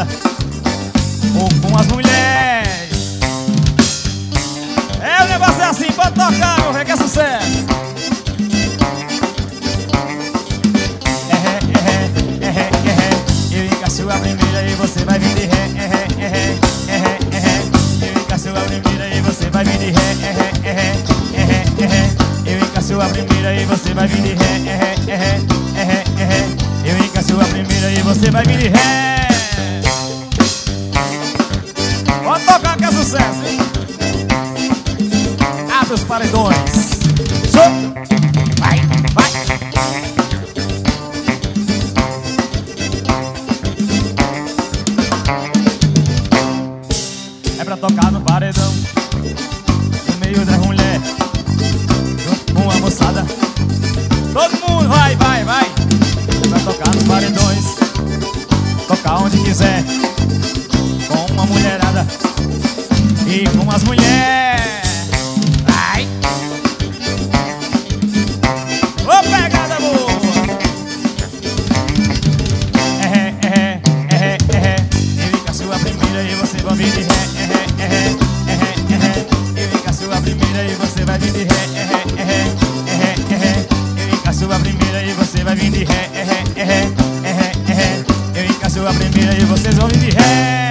moçada ou com as mulheres. É, o negócio é assim, pode tocar, meu velho, que é sucesso. Eu encaixo a primeira e você vai vir de ré. Eu encaixo a primeira e você vai vir de ré. Eu encaixo a primeira e você vai vir de ré. Eu encaixo a primeira e você vai vir de ré. Pode tocar que é sucesso, hein? Abre os paredões. Vai, vai. É pra tocar no paredão, no meio das mulheres, junto com a moçada. Todo mundo vai, vai, vai. É pra tocar nos paredões, tocar onde quiser, com uma mulherada e com as mulheres. Vai. Ô, pegada boa. Eu encaixo a primeira e você vai vir de ré. Eu encaixo a primeira e você vai vir de ré. Eu encaixo a primeira e você vai vir de ré. Eu encaixo a primeira e vocês vão vir de ré.